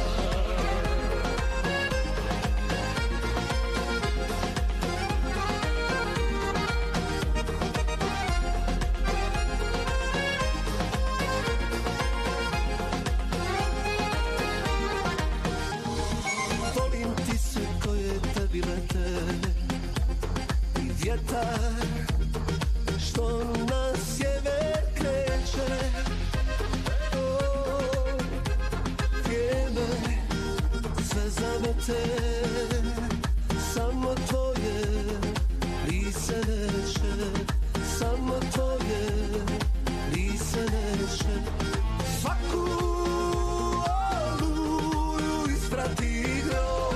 Volim ti se koje tebi lete i vjetar što na sjever kreće. Zamete, samo tvoje lice neće, samo tvoje lice neće. Svaku oluju isprati grom,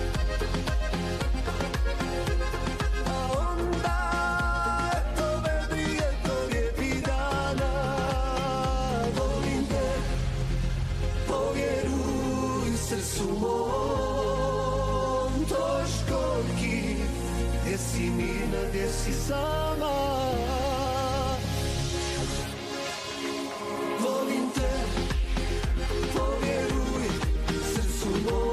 a onda eto meni eto lijepi dana. Volim te, povjeruj srcu moj, gdje si mirna, gdje si sama. Volim te, povjeruj srcu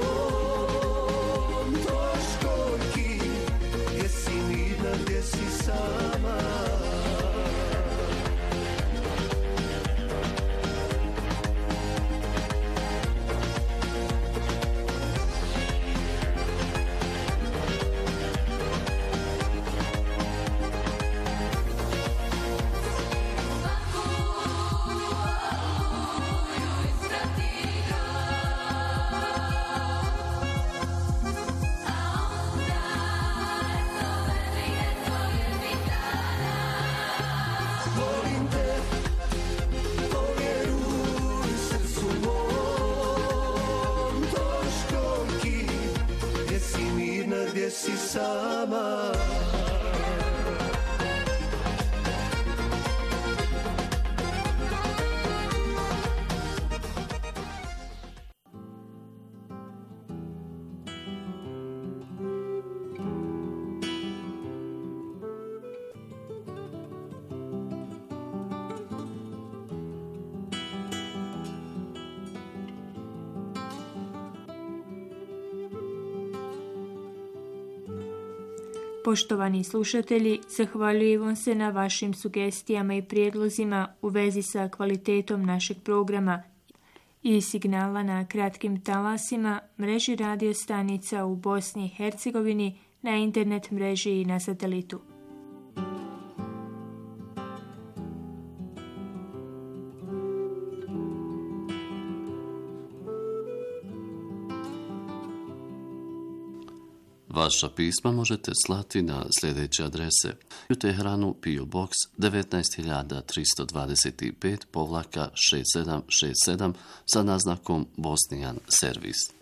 mom, to školjki, gdje si mirna, gdje si sama. gdje si sama. Poštovani slušatelji, zahvaljujemo se na vašim sugestijama i prijedlozima u vezi sa kvalitetom našeg programa i signala na kratkim talasima, mreži radio stanica u Bosni i Hercegovini, na internet mreži i na satelitu. Vaša pisma možete slati na sljedeće adrese: u Teheranu P O Box devetnaest hiljada tristo dvadeset pet povlaka šest sedam šest sedam sa naznakom Bosnijan servis.